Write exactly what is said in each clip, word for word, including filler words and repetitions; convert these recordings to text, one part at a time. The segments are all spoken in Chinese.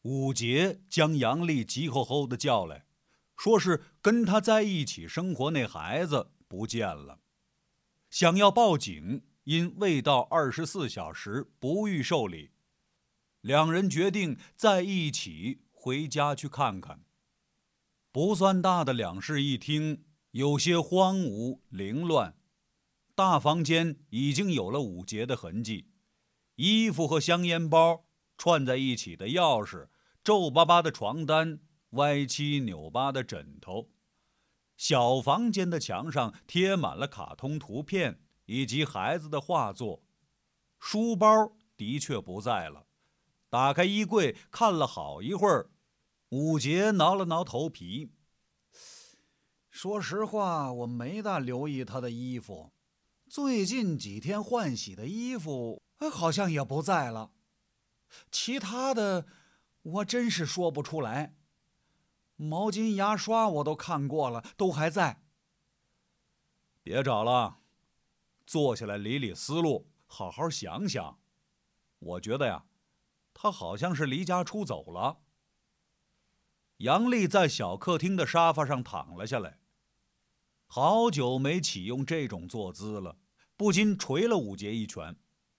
武杰将杨丽急吼吼地叫来，说是跟他在一起生活那孩子不见了，想要报警，因未到二十四小时不予受理。两人决定在一起回家去看看。不算大的两室一厅，有些荒芜凌乱。大房间已经有了武杰的痕迹，衣服和香烟包串在一起的钥匙，皱巴巴的床单，歪七扭八的枕头。小房间的墙上贴满了卡通图片以及孩子的画作。书包的确不在了。打开衣柜看了好一会儿，武杰挠了挠头皮。 说实话，我没大留意他的衣服，最近几天换洗的衣服好像也不在了。其他的我真是说不出来。毛巾牙刷我都看过了，都还在。 别找了，坐下来理理思路，好好想想。我觉得呀，他好像是离家出走了。杨丽在小客厅的沙发上躺了下来，好久没启用这种坐姿了，不禁捶了武杰一拳。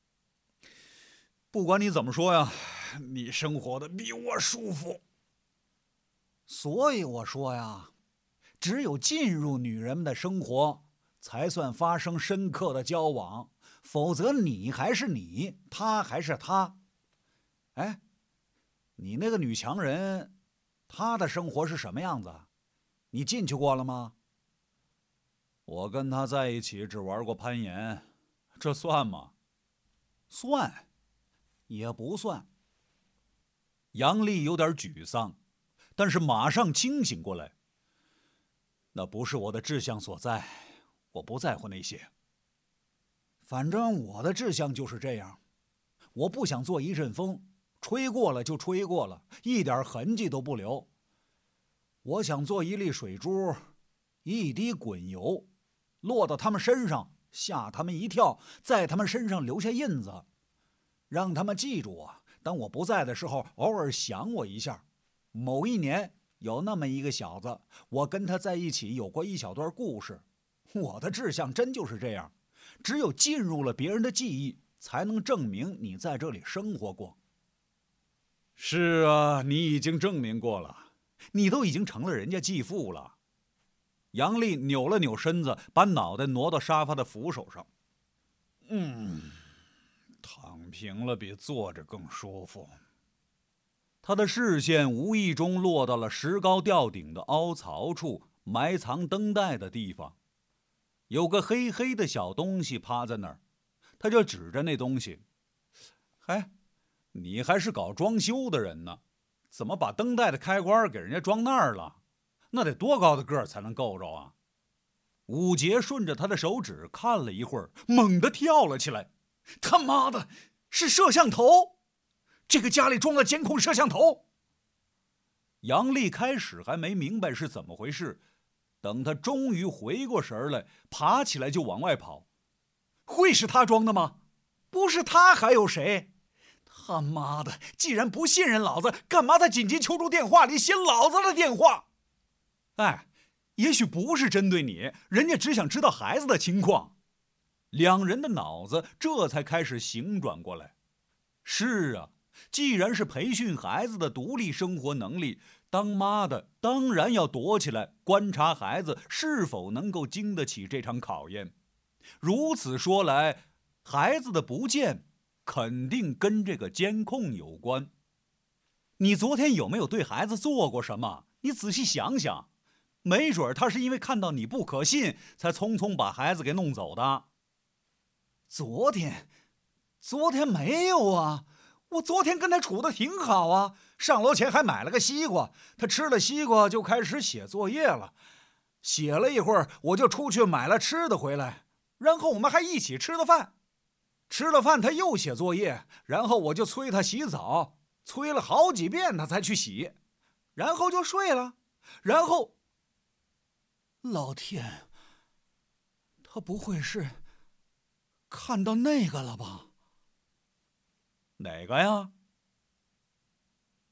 不管你怎么说呀，你生活的比我舒服。 所以我说呀，只有进入女人们的生活，才算发生深刻的交往，否则你还是你，他还是他。哎，你那个女强人，她的生活是什么样子？你进去过了吗？ 我跟她在一起只玩过攀岩，这算吗？ 算，也不算。 杨丽有点沮丧，但是马上清醒过来。那不是我的志向所在，我不在乎那些。 反正我的志向就是这样，我不想做一阵风，吹过了就吹过了，一点痕迹都不留。我想做一粒水珠，一滴滚油，落到他们身上，吓他们一跳，在他们身上留下印子，让他们记住我。当我不在的时候，偶尔想我一下。某一年有那么一个小子，我跟他在一起有过一小段故事。我的志向真就是这样，只有进入了别人的记忆，才能证明你在这里生活过。 是啊，你已经证明过了，你都已经成了人家继父了。杨丽扭了扭身子，把脑袋挪到沙发的扶手上。嗯，躺平了比坐着更舒服。他的视线无意中落到了石膏吊顶的凹槽处，埋藏灯带的地方。有个黑黑的小东西趴在那儿，他就指着那东西。哎，你还是搞装修的人呢，怎么把灯带的开关给人家装那儿了？那得多高的个儿才能够着啊？武杰顺着他的手指看了一会儿，猛地跳了起来。 他妈的，是摄像头！这个家里装了监控摄像头。 杨丽开始还没明白是怎么回事，等他终于回过神来，爬起来就往外跑。 会是他装的吗？不是他还有谁？他妈的，既然不信任老子，干嘛在紧急求助电话里写老子的电话？ 哎，也许不是针对你，人家只想知道孩子的情况。两人的脑子这才开始醒转过来。是啊，既然是培训孩子的独立生活能力，当妈的当然要躲起来观察孩子是否能够经得起这场考验。如此说来，孩子的不见肯定跟这个监控有关。你昨天有没有对孩子做过什么？你仔细想想，没准他是因为看到你不可信，才匆匆把孩子给弄走的。 昨天，昨天没有啊，我昨天跟他处得挺好啊，上楼前还买了个西瓜，他吃了西瓜就开始写作业了，写了一会儿我就出去买了吃的回来，然后我们还一起吃了饭，吃了饭他又写作业，然后我就催他洗澡，催了好几遍他才去洗，然后就睡了，然后，老天，他不会是看到那个了吧？ 哪个呀？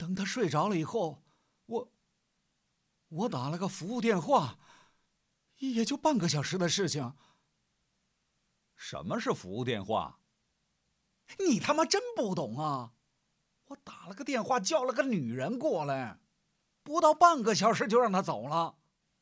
等他睡着了以后，我我打了个服务电话，也就半个小时的事情。 什么是服务电话？ 你他妈真不懂啊！我打了个电话，叫了个女人过来，不到半个小时就让她走了。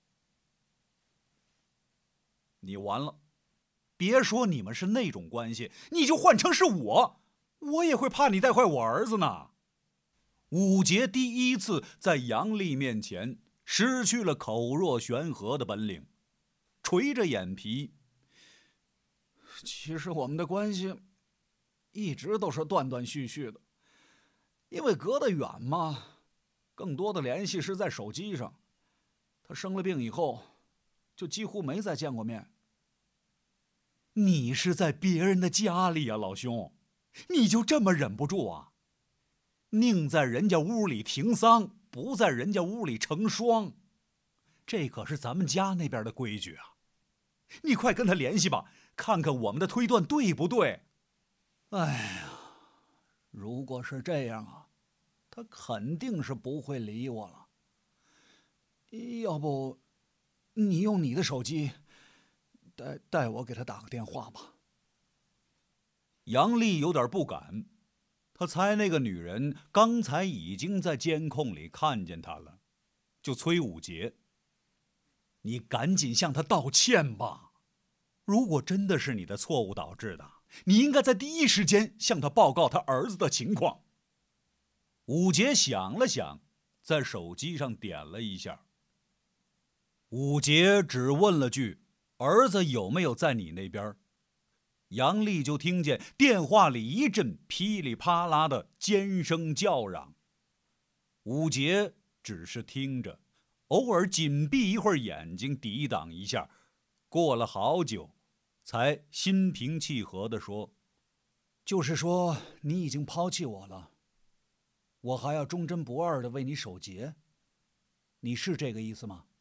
你完了！别说你们是那种关系，你就换成是我，我也会怕你带坏我儿子呢。武杰第一次在杨丽面前失去了口若悬河的本领，垂着眼皮。 其实我们的关系一直都是断断续续的，因为隔得远嘛，更多的联系是在手机上。他生了病以后，就几乎没再见过面。 你是在别人的家里啊，老兄，你就这么忍不住啊？宁在人家屋里停丧，不在人家屋里成双，这可是咱们家那边的规矩啊！你快跟他联系吧，看看我们的推断对不对。 哎呀，如果是这样啊，他肯定是不会理我了。要不，你用你的手机带带我给他打个电话吧。 杨丽有点不敢，他猜那个女人刚才已经在监控里看见他了，就催武杰：“你赶紧向他道歉吧！如果真的是你的错误导致的，你应该在第一时间向他报告他儿子的情况。”武杰想了想，在手机上点了一下。武杰只问了句：“儿子有没有在你那边？”杨丽就听见电话里一阵噼里啪啦的尖声叫嚷。武杰只是听着，偶尔紧闭一会儿眼睛抵挡一下，过了好久才心平气和地说：“ 就是说你已经抛弃我了，我还要忠贞不二地为你守节，你是这个意思吗？”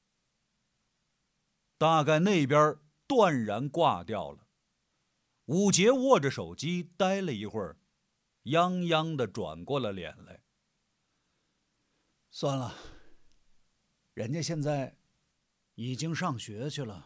大概那边断然挂掉了。武杰握着手机呆了一会儿，泱泱地转过了脸来。 算了，人家现在已经上学去了。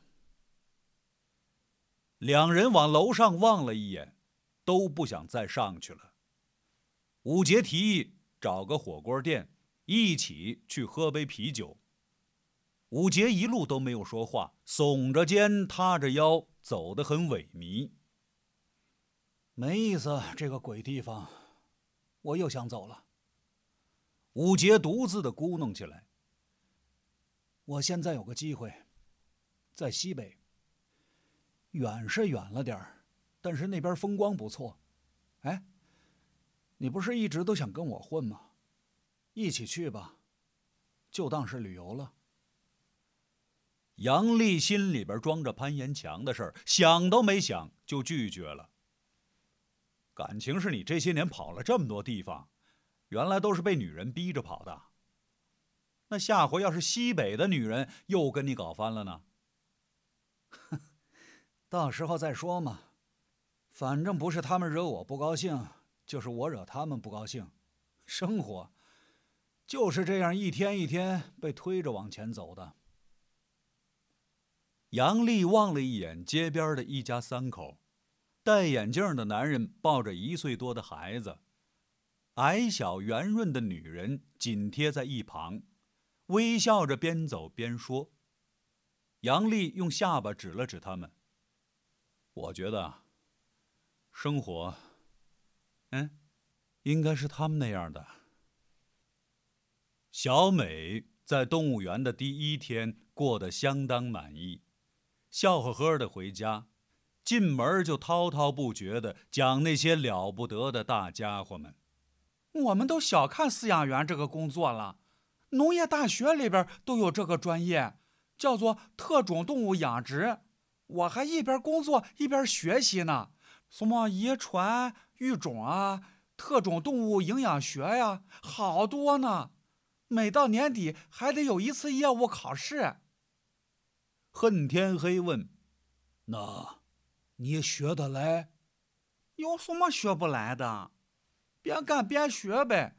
两人往楼上望了一眼，都不想再上去了。武杰提议找个火锅店，一起去喝杯啤酒。武杰一路都没有说话，耸着肩，塌着腰，走得很萎靡。 没意思，这个鬼地方，我又想走了。 武杰独自的咕哝起来。 我现在有个机会，在西北，远是远了点儿，但是那边风光不错。哎，你不是一直都想跟我混吗？一起去吧，就当是旅游了。 杨丽心里边装着攀岩墙的事儿，想都没想就拒绝了。感情是你这些年跑了这么多地方，原来都是被女人逼着跑的。那下回要是西北的女人又跟你搞翻了呢？ 到时候再说嘛，反正不是他们惹我不高兴，就是我惹他们不高兴。生活就是这样一天一天被推着往前走的。 杨丽望了一眼街边的一家三口，戴眼镜的男人抱着一岁多的孩子，矮小圆润的女人紧贴在一旁，微笑着边走边说。杨丽用下巴指了指他们：“我觉得生活，嗯，应该是他们那样的。”小美在动物园的第一天过得相当满意，笑呵呵地回家，进门就滔滔不绝地讲那些了不得的大家伙们。 我们都小看饲养员这个工作了，农业大学里边都有这个专业，叫做特种动物养殖。我还一边工作一边学习呢，什么遗传、育种啊，特种动物营养学呀，好多呢。每到年底还得有一次业务考试。 恨天黑问：“ 那你也学得来？ 有什么学不来的？边干边学呗。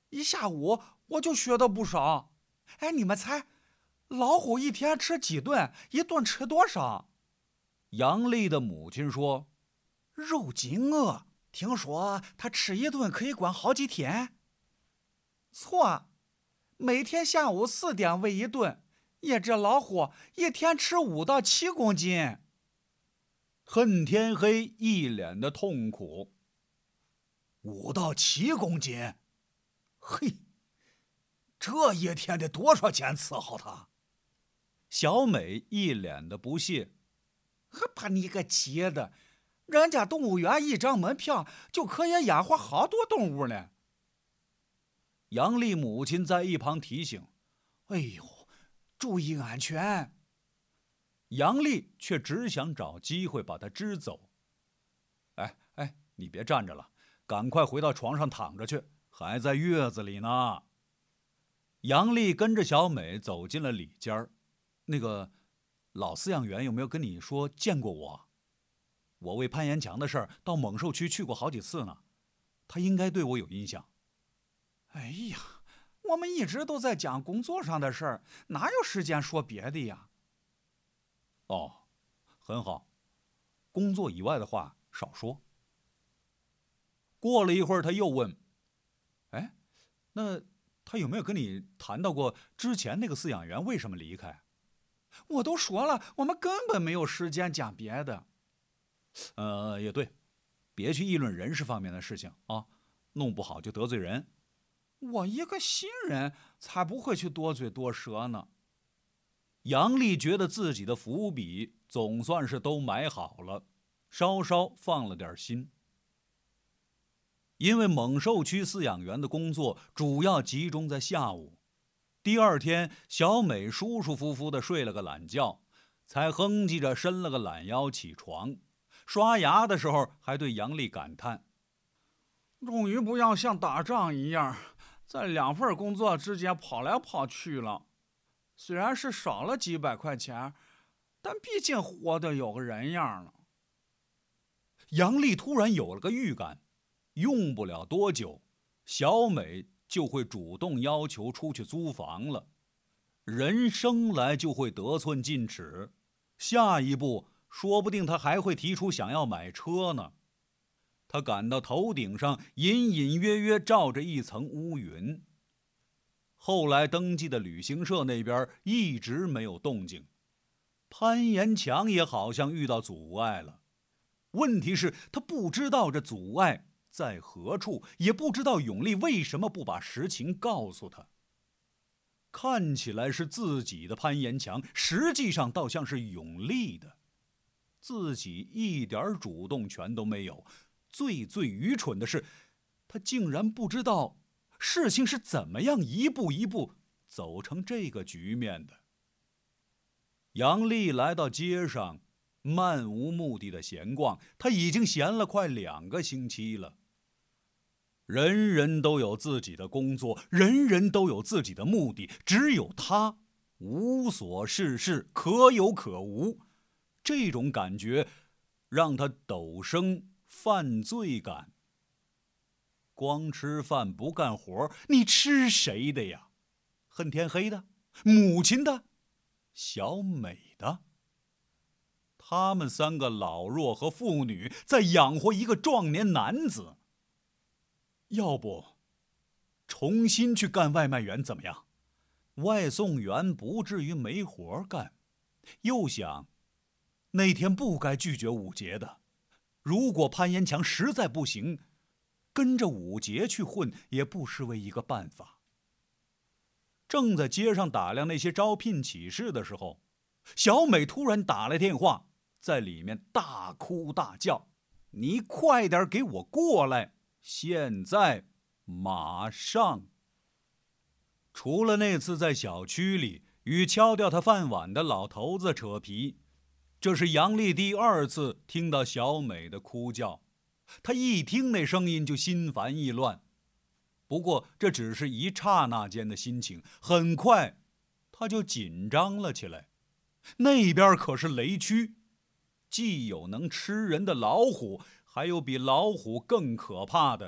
一下午我就学的不少。哎，你们猜，老虎一天吃几顿？一顿吃多少？ 杨丽的母亲说：“ 肉筋鹅，听说他吃一顿可以管好几天。” 错，每天下午四点喂一顿，一只老虎一天吃五到七公斤。 恨天黑一脸的痛苦。 五到七公斤，嘿，这一天得多少钱伺候他？ 小美一脸的不屑。 还把你个急的，人家动物园一张门票就可以养活好多动物呢。 杨丽母亲在一旁提醒：“ 哎呦，注意安全。” 杨丽却只想找机会把他支走。哎哎，你别站着了，赶快回到床上躺着去，还在月子里呢。杨丽跟着小美走进了里间。那个老饲养员有没有跟你说见过我？我为攀岩墙的事儿到猛兽区去过好几次呢，他应该对我有印象。 哎呀，我们一直都在讲工作上的事儿，哪有时间说别的呀？ 哦，很好，工作以外的话少说。过了一会儿，他又问：“哎，那他有没有跟你谈到过之前那个饲养员为什么离开？” 我都说了，我们根本没有时间讲别的。 呃，也对，别去议论人事方面的事情啊，弄不好就得罪人。 我一个新人才不会去多嘴多舌呢。 杨丽觉得自己的伏笔总算是都埋好了，稍稍放了点心。因为猛兽区饲养员的工作主要集中在下午，第二天小美舒舒服服地睡了个懒觉，才哼唧着伸了个懒腰起床，刷牙的时候还对杨丽感叹：“ 终于不要像打仗一样，在两份工作之间跑来跑去了。虽然是少了几百块钱，但毕竟活得有个人样了。” 杨丽突然有了个预感，用不了多久，小美就会主动要求出去租房了。人生来就会得寸进尺，下一步说不定他还会提出想要买车呢。他感到头顶上隐隐约约罩着一层乌云。后来登记的旅行社那边一直没有动静，攀岩墙也好像遇到阻碍了。问题是他不知道这阻碍在何处，也不知道永利为什么不把实情告诉他。看起来是自己的攀岩墙，实际上倒像是永利的，自己一点主动权都没有。最最愚蠢的是，他竟然不知道事情是怎么样一步一步走成这个局面的。杨丽来到街上，漫无目的的闲逛，他已经闲了快两个星期了。人人都有自己的工作，人人都有自己的目的，只有他无所事事，可有可无。这种感觉让他陡生犯罪感。光吃饭不干活，你吃谁的呀？恨天黑的？母亲的？小美的？他们三个老弱和妇女在养活一个壮年男子。要不重新去干外卖员怎么样？外送员不至于没活干。又想那天不该拒绝武杰的，如果攀岩墙实在不行，跟着武杰去混也不失为一个办法。正在街上打量那些招聘启事的时候，小美突然打来电话，在里面大哭大叫：“你快点给我过来！现在，马上！”除了那次在小区里与敲掉他饭碗的老头子扯皮，这是杨丽第二次听到小美的哭叫。他一听那声音就心烦意乱。不过这只是一刹那间的心情，很快他就紧张了起来。那边可是雷区，既有能吃人的老虎，还有比老虎更可怕的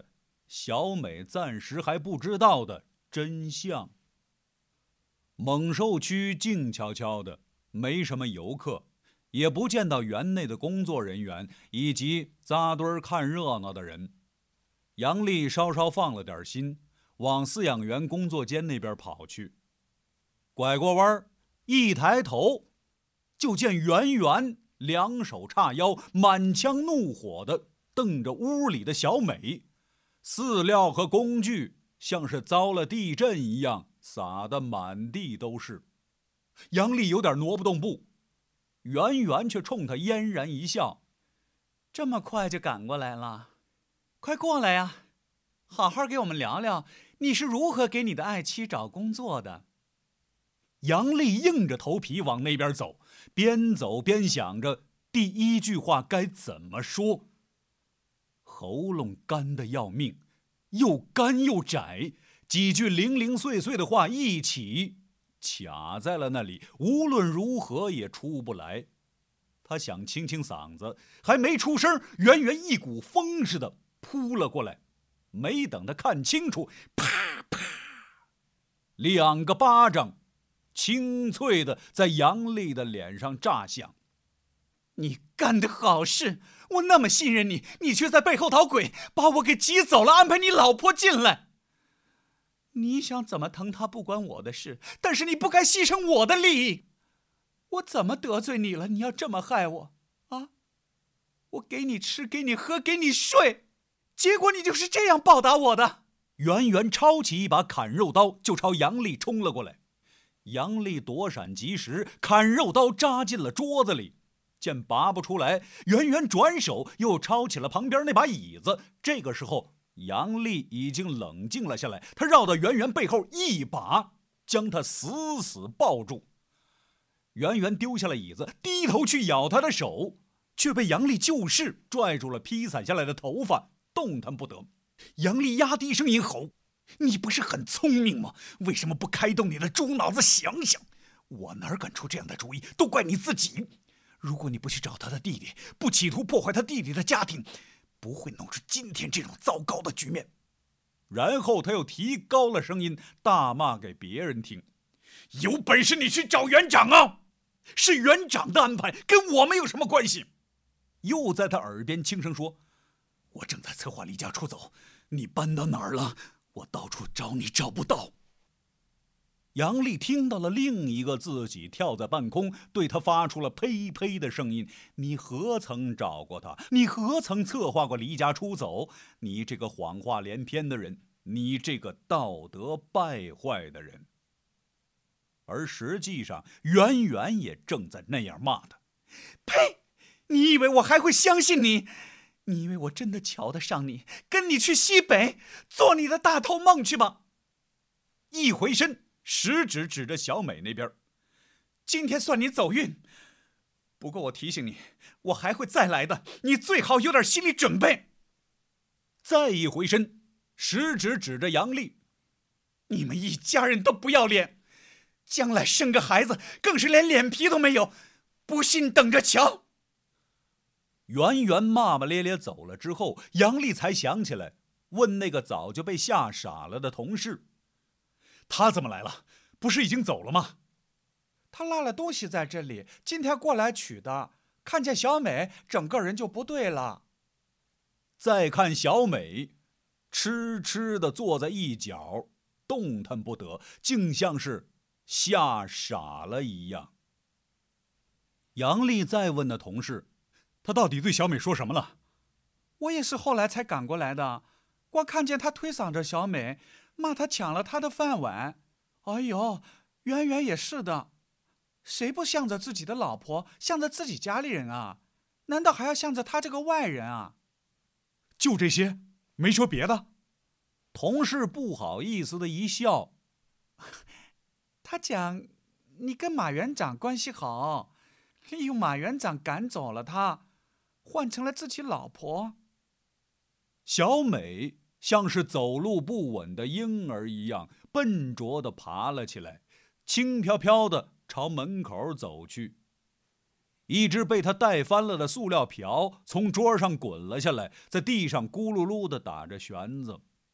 小美暂时还不知道的真相。猛兽区静悄悄的，没什么游客，也不见到园内的工作人员以及扎堆看热闹的人。杨丽稍稍放了点心，往饲养员工作间那边跑去。拐过弯，一抬头，就见圆圆两手叉腰，满腔怒火的瞪着屋里的小美，饲料和工具像是遭了地震一样撒得满地都是。杨丽有点挪不动步，圆圆却冲他嫣然一笑：“ 这么快就赶过来了？快过来呀，好好给我们聊聊你是如何给你的爱妻找工作的。” 杨丽硬着头皮往那边走，边走边想着第一句话该怎么说。喉咙干得要命，又干又窄，几句零零碎碎的话一起卡在了那里，无论如何也出不来。他想清清嗓子，还没出声，圆圆一股风似的扑了过来，没等他看清楚，啪啪，两个巴掌清脆的在杨丽的脸上炸响。 你干的好事，我那么信任你，你却在背后捣鬼，把我给挤走了，安排你老婆进来。你想怎么疼她不关我的事，但是你不该牺牲我的利益。我怎么得罪你了？你要这么害我啊？我给你吃，给你喝，给你睡，结果你就是这样报答我的。 圆圆抄起一把砍肉刀就朝杨丽冲了过来。杨丽躲闪及时，砍肉刀扎进了桌子里，见拔不出来，圆圆转手又抄起了旁边那把椅子。这个时候杨丽已经冷静了下来，她绕到圆圆背后一把将她死死抱住。圆圆丢下了椅子，低头去咬她的手，却被杨丽就势拽住了披散下来的头发，动弹不得。杨丽压低声音吼：“你不是很聪明吗？为什么不开动你的猪脑子想想？我哪敢出这样的主意，都怪你自己。如果你不去找他的弟弟，不企图破坏他弟弟的家庭，不会弄出今天这种糟糕的局面。”然后他又提高了声音，大骂给别人听：“有本事你去找园长啊！是园长的安排，跟我们有什么关系？”又在他耳边轻声说：“我正在策划离家出走，你搬到哪儿了？我到处找你找不到。”杨丽听到了另一个自己跳在半空，对他发出了呸呸的声音：“你何曾找过他？你何曾策划过离家出走？你这个谎话连篇的人，你这个道德败坏的人！”而实际上，圆圆也正在那样骂他：“ 呸！你以为我还会相信你？你以为我真的瞧得上你，跟你去西北做你的大头梦去吧？” 一回身，食指指着小美那边：“ 今天算你走运，不过我提醒你，我还会再来的，你最好有点心理准备。” 再一回身，食指指着杨丽：“ 你们一家人都不要脸，将来生个孩子更是连脸皮都没有，不信等着瞧。” 圆圆骂骂咧咧走了之后，杨丽才想起来问那个早就被吓傻了的同事：“他怎么来了？不是已经走了吗？”“ 他落了东西在这里，今天过来取的，看见小美整个人就不对了。” 再看小美，痴痴地坐在一角，动弹不得，竟像是吓傻了一样。杨丽再问那同事：“他到底对小美说什么了？”“ 我也是后来才赶过来的，光看见他推搡着小美，骂他抢了他的饭碗。哎呦，圆圆也是的，谁不向着自己的老婆，向着自己家里人啊？难道还要向着他这个外人啊？”“ 就这些，没说别的？”同事不好意思的一笑：“ 他讲你跟马园长关系好，利用马园长赶走了他，换成了自己老婆。” 小美像是走路不稳的婴儿一样，笨拙地爬了起来，轻飘飘地朝门口走去。一只被他带翻了的塑料瓢从桌上滚了下来，在地上咕噜噜地打着旋子。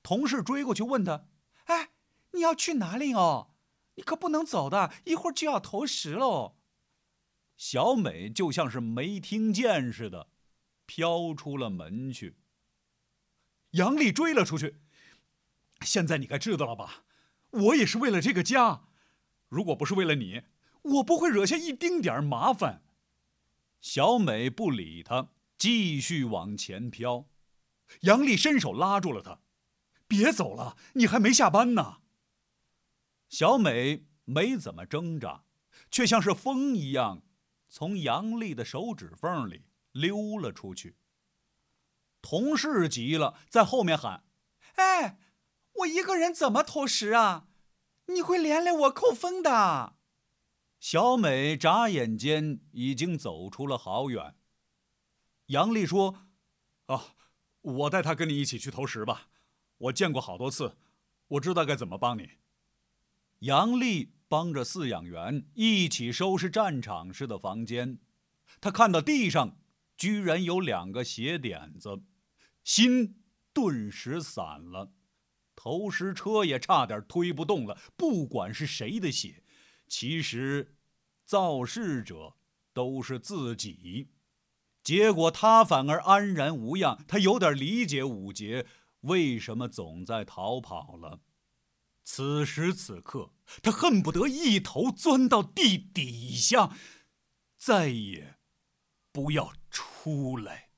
同事追过去问他：“ 哎，你要去哪里哦？你可不能走的，一会儿就要投食喽。” 小美就像是没听见似的，飘出了门去。 杨丽追了出去：“现在你该知道了吧？我也是为了这个家，如果不是为了你，我不会惹下一丁点麻烦。” 小美不理他，继续往前飘。 杨丽伸手拉住了他：“别走了，你还没下班呢。” 小美没怎么挣扎，却像是风一样从杨丽的手指缝里溜了出去。同事急了，在后面喊：“ 哎，我一个人怎么投食啊？你会连累我扣分的。” 小美眨眼间已经走出了好远。 杨丽说：“啊，我带他跟你一起去投食吧，我见过好多次，我知道该怎么帮你。” 杨丽帮着饲养员一起收拾战场似的房间，他看到地上居然有两个血点子，心顿时散了，投食车也差点推不动了。不管是谁的血，其实肇事者都是自己。结果他反而安然无恙，他有点理解武杰为什么总在逃跑了。此时此刻，他恨不得一头钻到地底下，再也不要出来。